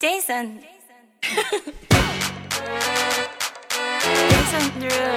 Jason. Jason Derulo.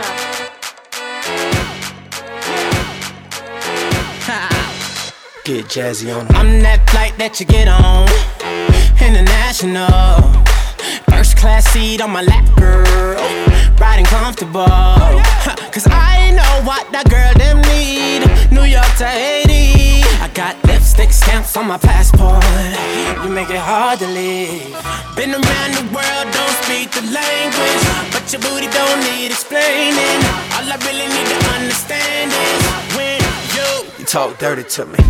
Get jazzy on. I'm that flight that you get on, international. First class seat on my lap, girl, riding comfortable. Cause I know what that girl them need. New York to Haiti, I got lipstick stamps on my passport. You make it hard to leave. Been around the world, don't speak the language, but your booty don't need explaining. All I really need to understand is when you talk dirty to me.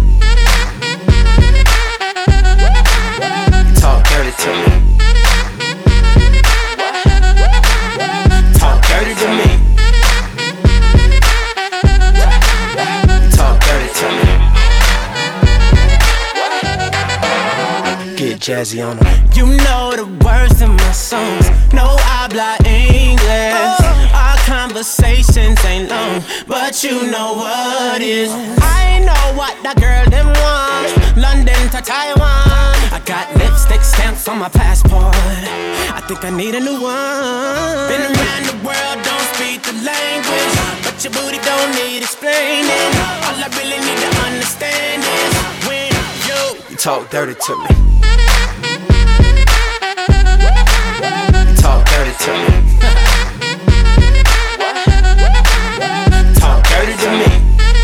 You talk dirty to me. Talk dirty to me. Talk dirty to me. Get jazzy on them. You know the words in my songs. No habla English. Our conversations ain't long, but you know what is. I know what that girl them want. London to Taiwan. I got lipstick stamps on my passport. I think I need a new one. Been around the world, don't speak the language, but your booty don't need explaining. All I really need to understand is when you talk dirty to me. You talk dirty to me. Talk dirty to me.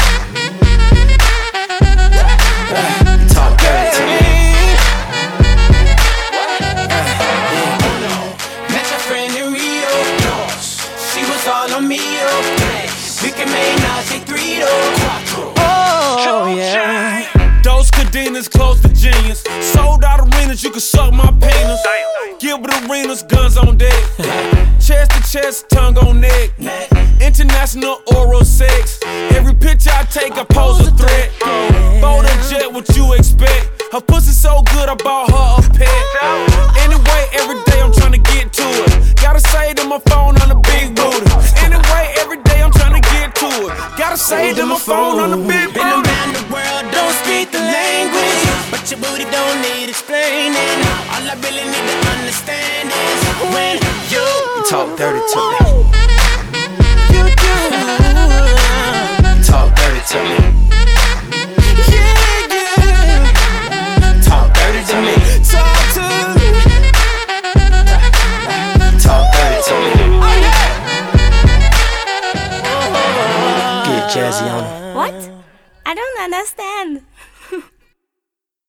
Talk dirty to me. Met your friend in Rio. She was all on me. We can make Nazi 3 Oh yeah. Those cadenas close to genius. Sold out arenas, you can suck my penis. Gilbert Arenas, guns on deck. Chest to chest, tongue on neck. International oral sex. Every picture I take, I pose a threat. Bold and jet, what you expect? Her pussy so good, I bought her a pet. Anyway, every day I'm trying to get to it. Gotta say to my phone on the big booty. Anyway, every day I'm trying to get to it. Gotta say to my phone on the big booty. Been around the world, don't speak the language, but your booty don't need explaining. All I really need to understand is when you talk dirty to me. You talk dirty to me.